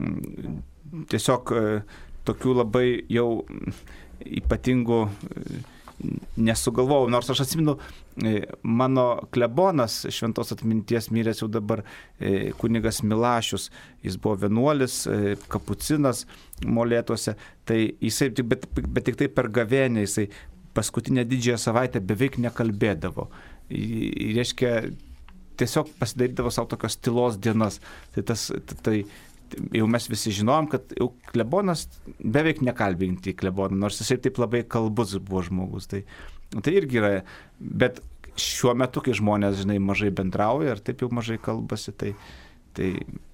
tiesiog tokių labai jau ypatingų nesugalvojau, nors aš atsimenu, mano klebonas šventos atminties miręs jau dabar kunigas Milašius, jis buvo vienuolis, kapucinas Molėtuose, tai jisai, bet, bet tik tai per gavėnią jisai paskutinę didžiąją savaitę beveik nekalbėdavo. Reiškia, tiesiog pasidarydavo savo tokios tylos dienas. Tai tas, tai jau mes visi žinojom, kad jau klebonas beveik nekalbinti kleboną, nors jisai taip labai kalbus buvo žmogus. Tai, tai irgi yra, bet šiuo metu, kai žmonės, žinai, mažai bendrauja ir taip jau mažai kalbasi, tai, tai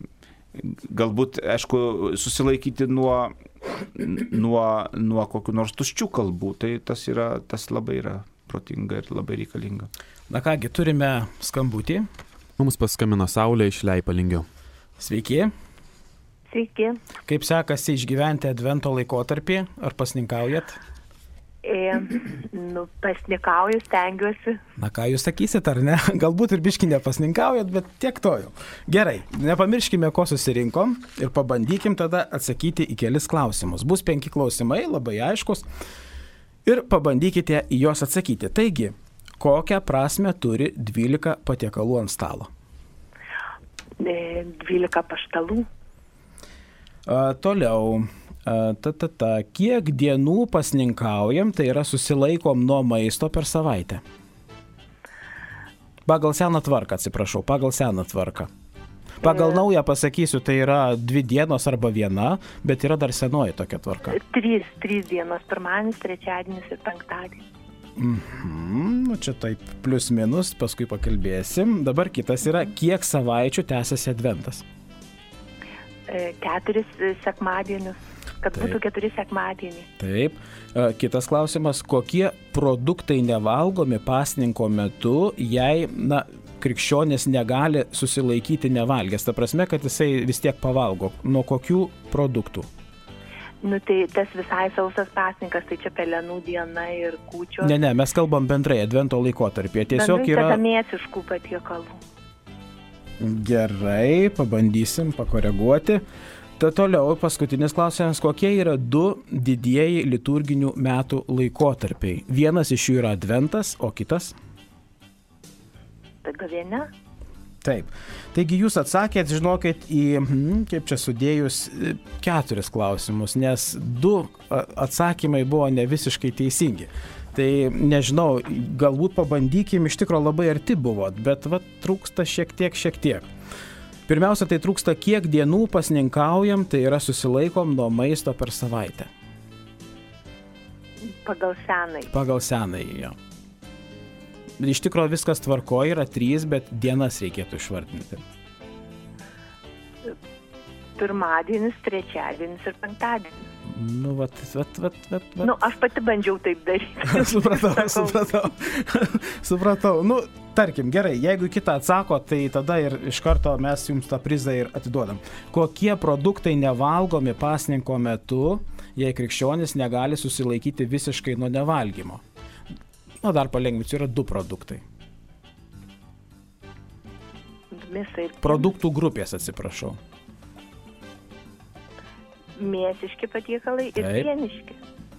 galbūt, aišku, susilaikyti nuo, nuo, nuo kokių nors tuščių kalbų, tai tas, yra, tas labai yra protinga ir labai reikalinga. Na kągi, turime skambutį. Mums paskambino Saulė iš Leipalingio. Sveiki. Sveiki. Kaip sekasi išgyventi advento laikotarpį? Ar pasninkaujat? E, nu, pasninkauju, stengiuosi. Na ką jūs sakysit, ar ne? Galbūt ir biškį nepasninkaujat, bet tiek to jau. Gerai, nepamirškime, ko susirinkom ir pabandykim tada atsakyti į kelis klausimus. Bus penki klausimai, labai aiškus, ir pabandykite į juos atsakyti. Taigi, kokią prasmę turi dvylika patiekalų ant stalo? E, dvylika paštalų. A, toliau, a, ta, ta, ta, kiek dienų pasninkaujam, tai yra susilaikom nuo maisto per savaitę? Pagal seną tvarką, atsiprašau, pagal seną tvarką. Pagal naują pasakysiu, tai yra dvi dienos arba viena, bet yra dar senoji tokia tvarka. Trys, trys dienos, pirmadienis, trečiadienis ir penktadienis. Mhm, nu čia taip plius minus, paskui pakalbėsim. Dabar kitas yra, kiek savaičių tęsiasi adventas? E, keturis sekmadienius, kad Taip. būtų keturi sekmadieniai. Taip. E, Kitas klausimas, kokie produktai nevalgomi pasninko metu, jei, na, krikščionis negali susilaikyti nevalgęs? Ta prasme, kad jisai vis tiek pavalgo. Nuo kokių produktų? Nu tai tas visai sausas pasninkas, tai čia pelenų diena ir kūčios. Ne, ne, mes kalbam bendrai advento laikotarpyje. Tiesiog Bendrai yra... tada mėsiškų patiekalų. Gerai, pabandysim pakoreguoti. Tai toliau paskutinis klausimas, kokie yra du didieji liturginių metų laikotarpiai? Vienas iš jų yra adventas, o kitas? Tai gavėnia? Taip. Taigi jūs atsakėt, žinokit, į, hmm, kaip čia sudėjus, keturis klausimus, nes du atsakymai buvo ne visiškai teisingi. Tai nežinau, galbūt pabandykim, iš tikro labai arti buvot, bet va, trūksta šiek tiek, šiek tiek. Pirmiausia, tai trūksta, kiek dienų pasninkaujam, tai yra susilaikom nuo maisto per savaitę. Pagal senai. Pagal senai, jo. Iš tikro viskas tvarkoje, yra trys, bet dienas reikėtų išvardinti. Pirmadienis, trečiadienis ir penktadienis. Nu, vat, vat, vat, vat, vat. Nu, aš pati bandžiau taip daryti. supratau, supratau. supratau. Nu, tarkim, gerai, jeigu kitą atsako, tai tada ir iš karto mes jums tą prizą ir atiduodam. Kokie produktai nevalgomi pasninko metu, jei krikščionis negali susilaikyti visiškai nuo nevalgymo? Nu, dar palengvinsiu, yra du produktai. Mėsa ir Produktų grupės, atsiprašau. mėsiški patiekalai ir Taip. pieniški.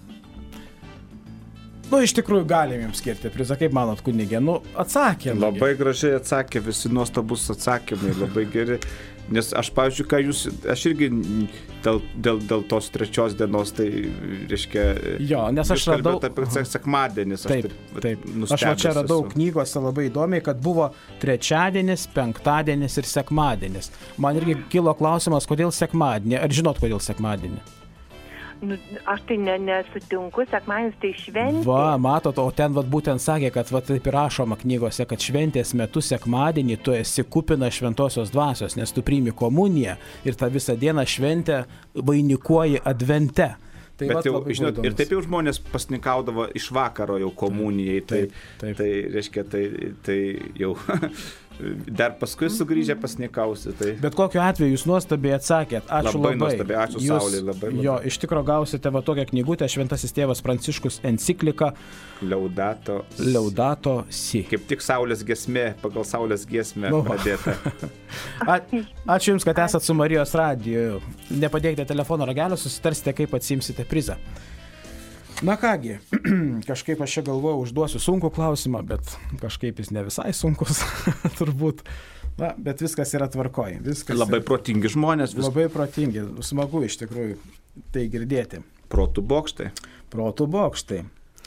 Nu, iš tikrųjų galim jums skirti prizą, kaip manot, kunigė? Nu, atsakė. Labai gražiai atsakė, visi nuostabus atsakymai, labai geri. Nes aš, pavyzdžiui, ką jūs, aš irgi dėl, dėl, dėl tos trečios dienos, tai reiškia... Jo, nes aš radau... Apie sekmadienis. Taip, aš taip. Aš va čia radau esu. knygose labai įdomiai, kad buvo trečiadienis, penktadienis ir sekmadienis. Man irgi kilo klausimas, kodėl sekmadienį. Ar žinot, kodėl sekmadienį? Nu, aš tai ne, nesutinku, sekmadienis tai šventė. Va, matot, o ten vat būtent sakė, kad va, taip ir rašoma knygose, kad šventės metu sekmadienį tu esi kupina šventosios dvasios, nes tu priimi komuniją ir tą visą dieną šventę vainikuoji advente. Tai Bet vat jau, labai žinot, buvo ir taip jau žmonės pasnikaudavo iš vakaro jau komunijai, tai, Taip, taip. tai reiškia, tai, tai jau dar paskui sugrįžę pasnikausi. Tai... Bet kokiu atveju jūs nuostabiai atsakėt. Ačiū Labai labai. nuostabiai, ačiū Jūs, Saulei, labai, labai. Jo, iš tikro gausite va tokią knygutę, Šventasis tėvas Pranciškus enciklika Laudato. Laudato Si. Kaip tik Saulės giesmė, pagal Saulės giesmę Nu. pradėta. A, ačiū Jums, kad esat su Marijos radiju. Nepadėkite telefono ragelio, susitarsite, kaip atsimsite prizą. Na kągi, kažkaip aš čia galvoju, užduosiu sunkų klausimą, bet kažkaip jis ne visai sunkus, turbūt. Na, bet viskas yra tvarkoj. Viskas Labai yra, protingi žmonės, vis labai protingi. Smagu iš tikrųjų tai girdėti. protų bokštai. Protų bokštai.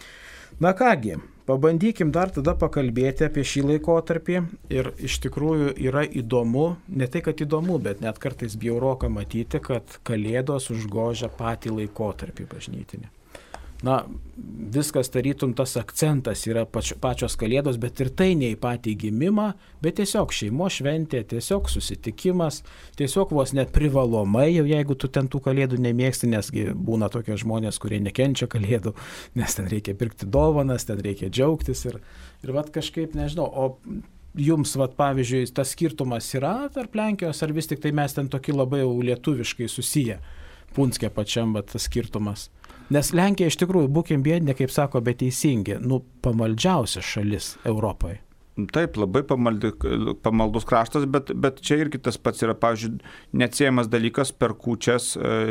Na kągi, pabandykim dar tada pakalbėti apie šį laikotarpį. Ir iš tikrųjų yra įdomu, ne tai kad įdomu, bet net kartais bjauroka matyti, kad kalėdos užgožia patį laikotarpį bažnytinį. Na, viskas tarytum tas akcentas yra pač, pačios kalėdos, bet ir tai ne į patį gimimą, bet tiesiog šeimo šventė, tiesiog susitikimas, tiesiog vos net privalomai, jau jeigu tu ten tų kalėdų nemėgsti, nesgi būna tokie žmonės, kurie nekenčia kalėdų, nes ten reikia pirkti dovanas, ten reikia džiaugtis ir, ir vat kažkaip, nežinau, o jums, vat pavyzdžiui, tas skirtumas yra tarp Lenkijos, ar vis tik tai mes ten tokį labai jau lietuviškai susiję, Punske pačiam, bet tas skirtumas. Nes Lenkija iš tikrųjų, būkim biedni, kaip sako, bet teisingi, nu, pamaldžiausia šalis Europoje. Taip, labai pamaldi, pamaldus kraštas, bet, bet čia irgi tas pats yra, pavyzdžiui, neatsiejamas dalykas per kūčias,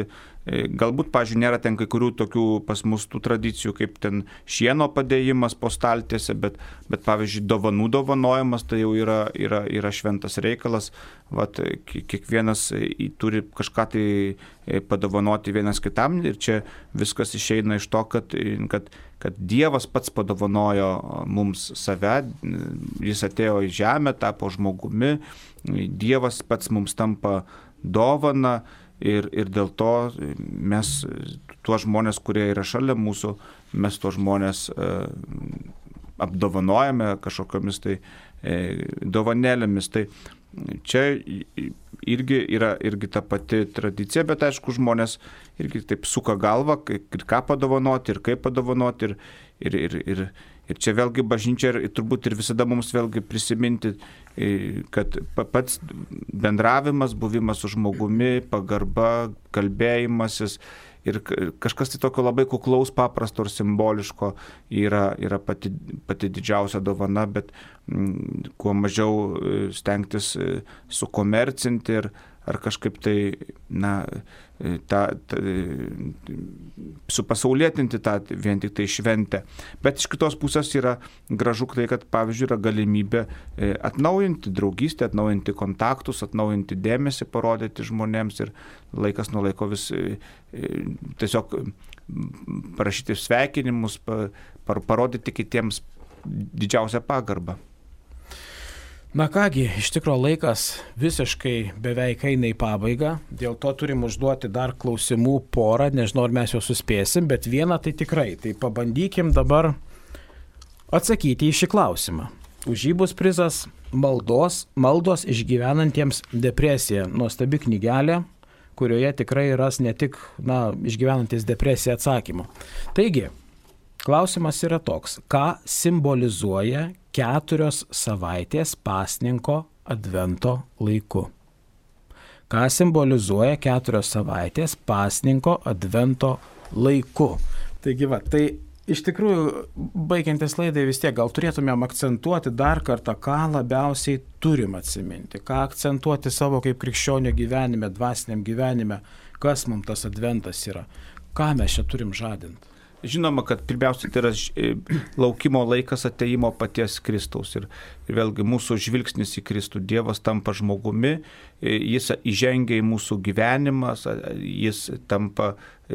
Galbūt, pavyzdžiui, nėra ten kai kurių tokių pas mus tų tradicijų, kaip ten šieno padėjimas po staltiese, bet, bet pavyzdžiui, dovanų dovanojimas tai jau yra, yra, yra šventas reikalas. Vat, kiekvienas turi kažką tai padovanoti vienas kitam ir čia viskas išeina iš to, kad, kad, kad Dievas pats padovanojo mums save, jis atėjo į žemę, tapo žmogumi, Dievas pats mums tampa dovana ir, ir dėl to mes, tuos žmonės, kurie yra šalia mūsų, mes tuos žmonės e, apdovanojame kažkokiamis tai e, dovanėlėmis. Tai čia irgi yra irgi ta pati tradicija, bet aišku, žmonės irgi taip suka galvą, ir ką padovanoti, ir kaip padovanoti, ir, ir, ir, ir, ir čia vėlgi bažnyčia ir turbūt ir visada mums vėlgi prisiminti, kad pats bendravimas, buvimas su žmogumi, pagarba, kalbėjimasis ir kažkas tai tokio labai kuklaus, paprasto ir simboliško yra, yra pati, pati didžiausia dovana, bet m, kuo mažiau stengtis sukomercinti ir ar kažkaip tai, na, ta, ta, supasaulietinti tą vien tik tai šventę. Bet iš kitos pusės yra gražu tai, kad pavyzdžiui yra galimybė atnaujinti draugystę, atnaujinti kontaktus, atnaujinti dėmesį, parodyti žmonėms ir laikas nuo laiko vis tiesiog parašyti sveikinimus, parodyti kitiems didžiausią pagarbą. Na kągi, iš tikrųjų laikas visiškai beveik eina į pabaigą, dėl to turim užduoti dar klausimų porą, nežinau, ar mes jau suspėsim, bet vieną tai tikrai. Tai pabandykim dabar atsakyti į šį klausimą. Už jį bus prizas maldos, maldos išgyvenantiems depresiją. Nuostabi knygelė, kurioje tikrai ras ne tik, na, išgyvenantis depresiją atsakymą. Taigi, klausimas yra toks, ką simbolizuoja keturios savaitės pasninko advento laiku? Ką simbolizuoja keturios savaitės pasninko advento laiku? Taigi va, tai iš tikrųjų, baigiantis laidai vis tiek gal turėtumėm akcentuoti dar kartą, ką labiausiai turim atsiminti, ką akcentuoti savo kaip krikščionio gyvenime, dvasiniam gyvenime, kas mums tas adventas yra, ką mes čia turim žadinti. Žinoma, kad pirmiausia tai yra laukimo laikas ateimo paties Kristaus ir, ir vėlgi mūsų žvilgsnis į Kristų. Dievas tampa žmogumi, jis įžengia į mūsų gyvenimą, jis tampa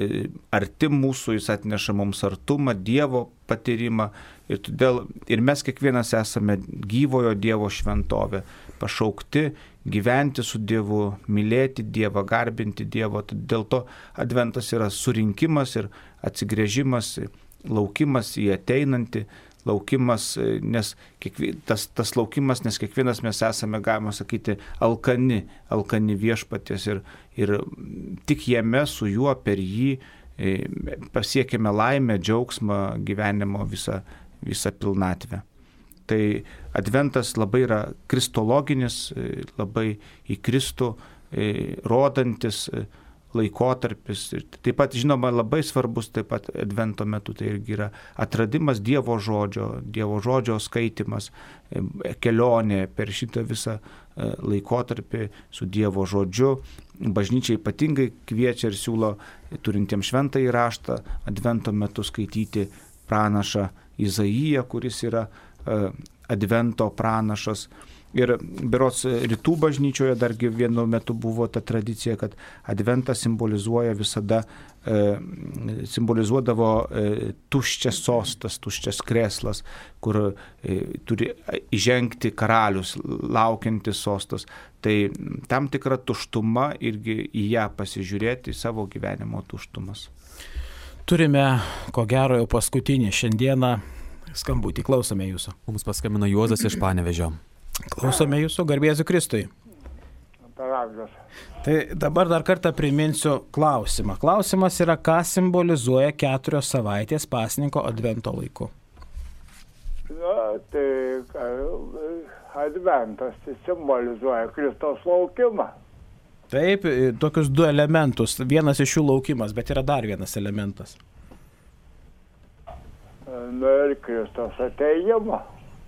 arti mūsų, jis atneša mums artumą, Dievo patyrimą ir todėl ir mes kiekvienas esame gyvojo Dievo šventovė, pašaukti gyventi su Dievu, mylėti Dievą, garbinti Dievą. Dėl to adventas yra surinkimas ir atsigrėžimas, laukimas į ateinantį, laukimas, nes kiekvien, tas, tas laukimas, nes kiekvienas mes esame, galima sakyti, alkani, alkani viešpaties ir, ir tik jame, su juo, per jį pasiekime laimę, džiaugsmą, gyvenimo visą, visą pilnatvę. Tai adventas labai yra kristologinis, labai į Kristų rodantis laikotarpis. Taip pat, žinoma, labai svarbus taip pat advento metu tai irgi yra atradimas Dievo žodžio, Dievo žodžio skaitimas, kelionė per šitą visą laikotarpį su Dievo žodžiu. Bažnyčia ypatingai kviečia ir siūlo turintiems šventąjį raštą advento metu skaityti pranašą Izaiją, kuris yra advento pranašas. Ir berods rytų bažnyčioje dargi vienu metu buvo ta tradicija, kad adventas simbolizuoja visada, e, simbolizuodavo e, tuščias sostas, tuščias kreslas, kur e, turi įžengti karalius, laukiantis sostas. Tai tam tikra tuštuma irgi į ją pasižiūrėti, į savo gyvenimo tuštumas. Turime, ko gero, jau paskutinį šiandieną skambutį. Klausome jūsų. Mums paskambino Juozas iš Panevėžio. Klausome jūsų, garbėsiu Kristui. Tai dabar dar kartą priminsiu klausimą. Klausimas yra, ką simbolizuoja keturios savaitės pasninko advento laiku. Na, tai adventas simbolizuoja Kristaus laukimą. Taip, tokius du elementus. Vienas iš jų laukimas, bet yra dar vienas elementas. Na ir Kristaus ateimą.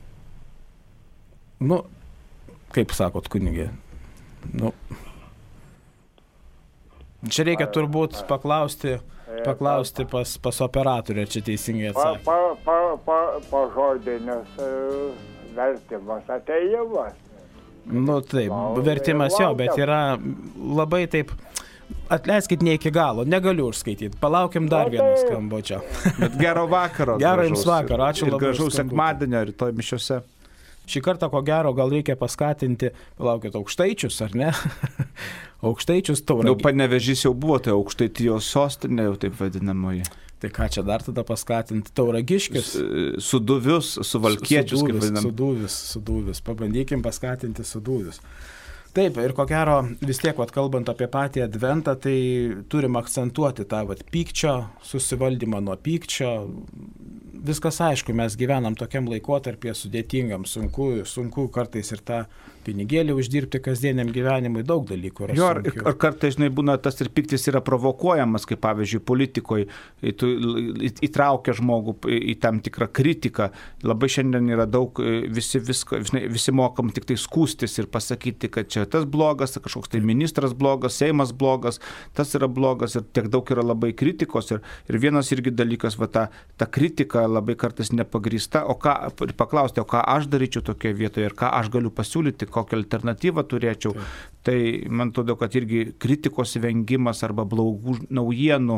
Nu, kaip sakot, kunigė? Nu. Čia reikia turbūt paklausti, paklausti pas, pas operatorių, čia teisingai Pa, atsakė. pa, pa, pa, pažodinis e, vertimas ateimas. Nu taip, vertimas jo, bet yra labai taip, atleiskit ne iki galo, negaliu užskaityti, palaukim dar vieną skambučio. Bet gero vakaro. Gero gražaus. jums vakaro, ačiū Ir labai. gražaus sekmadienio rytoj mišiose. Šį kartą, ko gero, gal reikia paskatinti, palaukit, aukštaičius, ar ne? Aukštaičius Nu, Tauragė. Panevėžys jau buvo, tai Aukštaitijos sostinė jau taip vadinamoji. Tai ką čia dar tada paskatinti? Tauragiškius? Suduvius, suvalkiečius, kaip vadinam. Suduvis, suduvis. Pabandykim paskatinti suduvis. Taip, ir ko gero, vis tiek, vat, kalbant apie patį adventą, tai turim akcentuoti tą vat, pykčio, susivaldymą nuo pykčio. Viskas aišku, mes gyvenam tokiam laikotarpyje sudėtingam, sunku, sunku kartais ir tą pinigėlį uždirbti kasdieniam gyvenimui, daug dalykų yra. Jo, ar, ar kartais, žinai, būna tas ir pyktis yra provokuojamas, kaip pavyzdžiui, politikoje, tu įtraukia žmogų į tam tikrą kritiką. Labai šiandien yra daug, visi, visko, žinai, visi mokam tik tai skūstis ir pasakyti, kad čia tas blogas, kažkoks tai ministras blogas, Seimas blogas, tas yra blogas ir tiek daug yra labai kritikos. Ir, ir vienas irgi dalykas, va, ta, ta kritika labai kartais nepagrįsta, o ką, ir paklausti, o ką aš daryčiau tokioje vietoje ir ką aš galiu pasiūlyti, kokią alternatyvą turėčiau. Taip. Tai man atrodo, kad irgi kritikos vengimas arba blogų naujienų,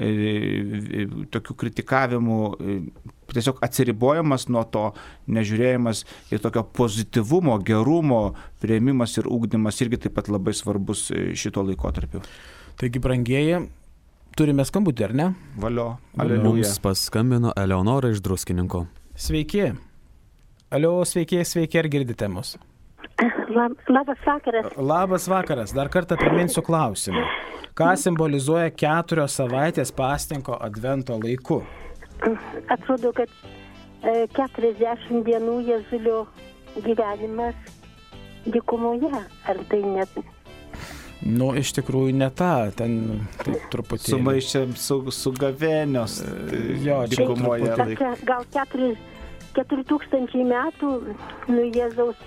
e, tokių kritikavimų, e, tiesiog atsiribojimas nuo to, nežiūrėjimas ir tokio pozityvumo, gerumo, priėmimas ir ugdymas irgi taip pat labai svarbus šito laikotarpiu. Taigi, brangieji, turime skambutį, ar ne? Valio. Mums paskambino Eleonora iš Druskininko. Sveiki. Alio, sveiki, sveiki, ar girdite mus? Labas vakaras. Labas vakaras. Dar kartą priminsiu klausimą. Ką simbolizuoja keturios savaitės pasninko advento laiku? Atrodo, kad e, keturiasdešimt dienų Jėzulio gyvenimas dykumoje. Ar tai net... Nu, iš tikrųjų ne ta, ten taip truputį. Sumaišėm su, su gavėnios jo, dykumoje laiku. Gal keturi, keturi tūkstančiai metų nuo Jėzaus.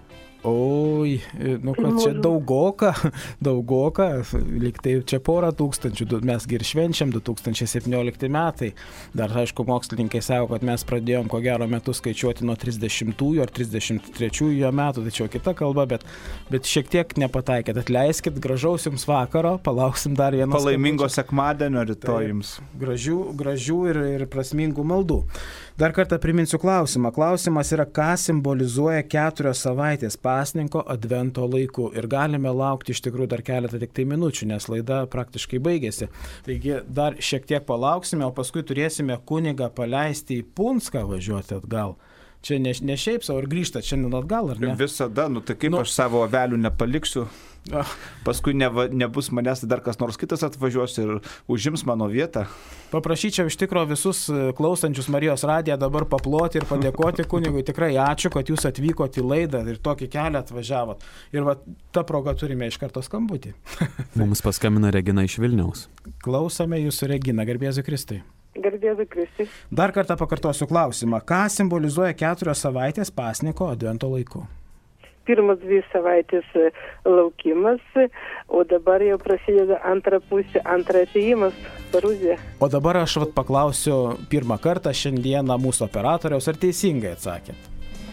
Oi, nu kad čia daugoka, daugoka, lyg tai čia porą tūkstančių, mes ir švenčiam du tūkstančiai septyniolikti metai. Dar, aišku, mokslininkai sako, kad mes pradėjom ko gero metus skaičiuoti nuo trisdešimtųjų ar trisdešimt trečiųjų metų, tai čia kita kalba, bet, bet šiek tiek nepataikėt. Atleiskit, gražaus jums vakaro, palauksim dar vieną. Palaimingo sekmadienio rytoj jums. Gražių, gražių ir, ir prasmingų maldų. Dar kartą priminsiu klausimą. Klausimas yra, ką simbolizuoja keturios savaitės pasninko advento laiku. Ir galime laukti iš tikrųjų dar keletą tik tai minučių, nes laida praktiškai baigėsi. Taigi dar šiek tiek palauksime, o paskui turėsime kunigą paleisti į Punską važiuoti atgal. Čia ne, ne šiaip savo, ar grįžta šiandien atgal, ar ne? Visada, nu tai kaip nu, aš savo avelių nepaliksiu, paskui ne, nebus manęs, dar kas nors kitas atvažiuos ir užims mano vietą. Paprašyčiau iš tikro visus klausančius Marijos radiją dabar paploti ir padėkoti kunigui. Tikrai ačiū, kad jūs atvykote į laidą ir tokį kelią atvažiavot. Ir va, tą progą turime iš karto skambutį. Mums paskambina Regina iš Vilniaus. Klausome jūsų, Regina, garbėzu Kristai. Garbėzu Kristai. Dar kartą pakartosiu klausimą. Ką simbolizuoja keturios savaitės pasninko advento laiku? Pirmas dvi savaitės laukimas, o dabar jau prasideda antra pusė, antra atėjimas, paruzė. O dabar aš vat paklausiu pirmą kartą šiandieną mūsų operatoriaus, ar teisingai atsakėt?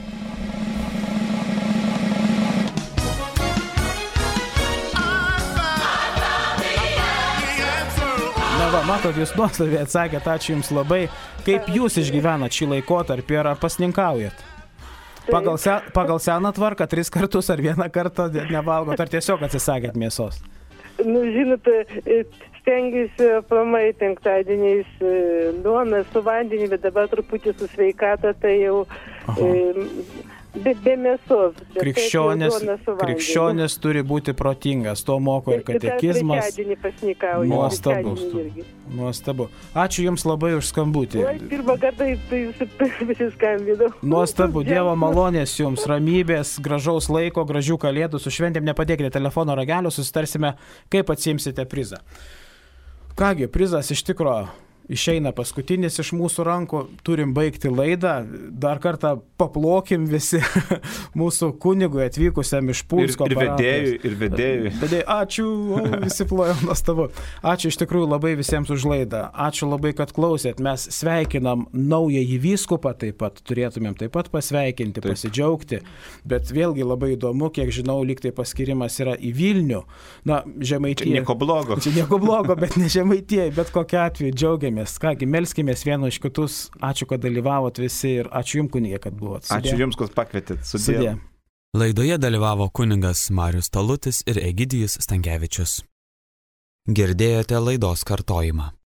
Na va, matot, jūs nuostabiai atsakėt, ačiū jums labai. Kaip jūs išgyvenat šį laikotarpį, ar pasninkaujat? Pagal, se, pagal seną tvarką tris kartus ar vieną kartą nevalgot, ar tiesiog atsisakėt mėsos? Nu, žinote, stengiuosi aplamai penktadieniais duoną su vandeniu, bet dabar truputį su sveikata, tai jau e, be, be mėsos. Krikščionis, krikščionis turi būti protingas, to moko ir katekizmas. Nuostabu. Nuostabu. Ačiū jums labai už skambutį. Oi, pirmą kartą tai visi skambinau. Nuostabu, Dievo malonės jums, ramybės, gražaus laiko, gražių kalėdų, su šventėm nepadėkite telefono ragelio, susitarsime, kaip atsiimsite prizą. Kągi, prizas iš tikro išeina paskutinis iš mūsų rankų, turim baigti laidą, dar kartą paplokim visi mūsų kunigui atvykusiam iš Punsko. Ir, ir vedėjui, ir vedėjui. Vedėjui, ačiū, o, visi plojo, nuostabu. Ačiū iš tikrųjų labai visiems už laidą. Ačiū labai, kad klausėt. Mes sveikinam naująjį vyskupą, taip pat turėtumėm taip pat pasveikinti, taip. Pasidžiaugti. Bet vėlgi labai įdomu, kiek žinau, lyg tai paskirimas yra į Vilnių. Na, Žemaitija. Čia nieko blogo. Čia nieko blogo, bet ne Žemaitija, bet kokiu atveju džiaugiamės. Kągi, melskimės vienu iš kitus. Ačiū, kad dalyvavot visi ir ačiū jums, kunigė, kad buvot. Sudė. Ačiū jums, kad pakvietėt. Sudė. Sudė. Laidoje dalyvavo kunigas Marius Talutis ir Egidijus Stankevičius. Girdėjote laidos kartojimą.